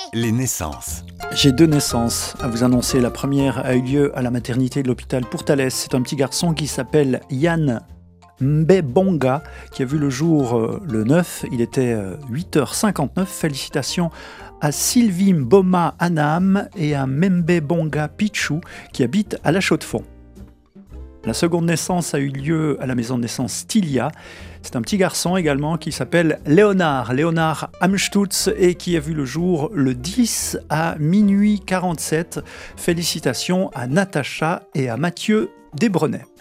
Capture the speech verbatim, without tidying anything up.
Les naissances. J'ai deux naissances à vous annoncer. La première a eu lieu à la maternité de l'hôpital Pourtalès. C'est un petit garçon qui s'appelle Yann Mbebonga qui a vu le jour euh, le neuf. Il était euh, huit heures cinquante-neuf. Félicitations à Sylvie Mboma Anam et à Mbebonga Pichou qui habitent à La Chaux-de-Fonds. La seconde naissance a eu lieu à la maison de naissance Stylia. C'est un petit garçon également qui s'appelle Léonard, Léonard Amstutz et qui a vu le jour le dix à minuit quarante-sept. Félicitations à Natacha et à Mathieu Desbrenets.